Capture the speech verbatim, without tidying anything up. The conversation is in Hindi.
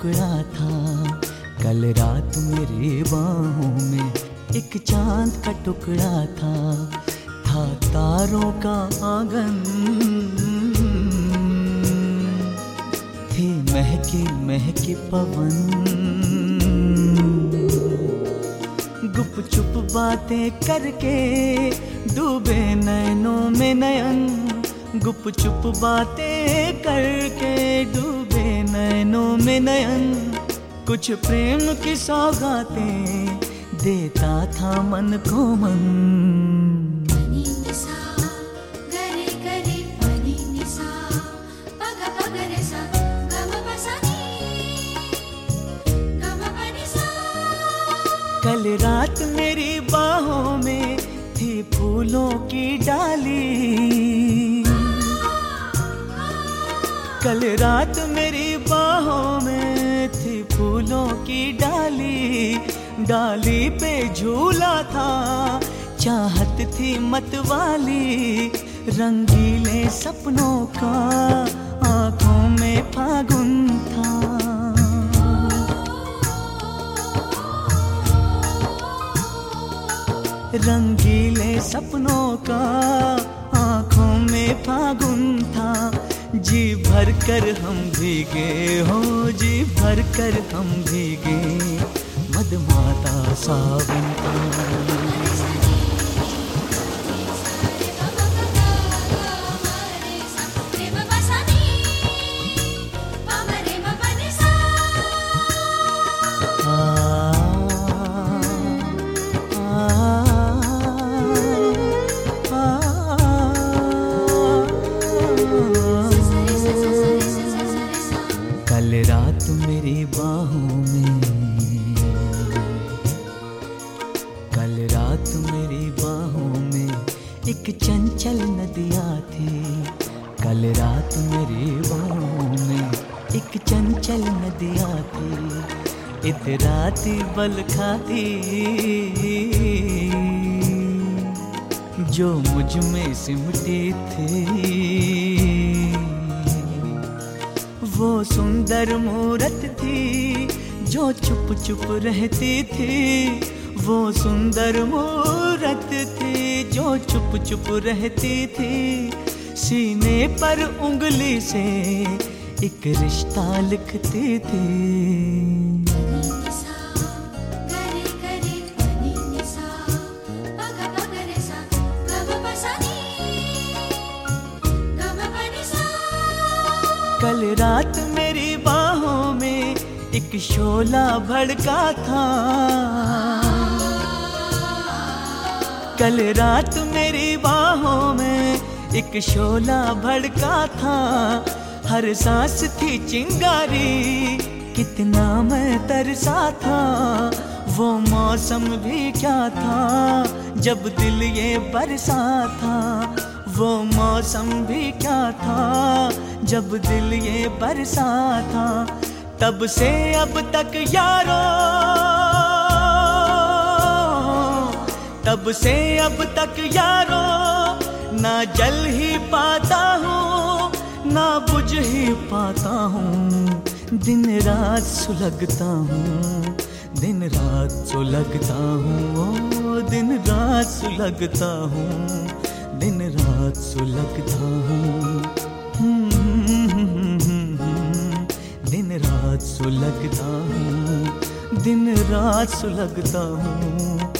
टुकड़ा था। कल रात मेरी बाहों में एक चांद का टुकड़ा था। था तारों का आंगन, थी महकी महकी पवन। गुप चुप बातें करके डूबे नैनों में नयन। गुप चुप बातें करके डूबे नैनों में नयन। कुछ प्रेम की सौगातें देता था मन को मन। कल रात मेरी बाहों में थी फूलों की डाली। कल रात मेरी बाहों में थी फूलों की डाली। डाली पे झूला था चाहत थी मतवाली। रंगीले सपनों का आंखों में फागुन था। रंगीले सपनों का आंखों में फागुन था। जी भर कर हम भीगे हो, जी भर कर हम भीगे मदमाता सावन का। कल रात मेरी बाहों में, कल रात मेरी बाहों में एक चंचल नदियाँ थी। कल रात मेरी बाहों में एक चंचल नदियाँ थी। इतराती बल खाती जो मुझ में सिमटी थी। वो सुंदर मूरत थी जो चुप चुप रहती थी। वो सुंदर मूरत थी जो चुप चुप रहती थी। सीने पर उंगली से एक रिश्ता लिखती थी। कल रात मेरी बाहों में एक शोला भड़का था। कल रात मेरी बाहों में एक शोला भड़का था। हर सांस थी चिंगारी, कितना मैं तरसा था। वो मौसम भी क्या था जब दिल ये बरसा था। वो मौसम भी क्या था जब दिल ये बरसा था। तब से अब तक यारो, तब से अब तक यारो ना जल ही पाता हूँ, ना बुझ ही पाता हूँ। दिन रात सुलगता हूँ, दिन रात सुलगता हूँ, ओ दिन रात सुलगता हूँ, दिन रात सुलगता हूँ। दिन रात सुलगता हूँ, दिन रात सुलगता हूँ।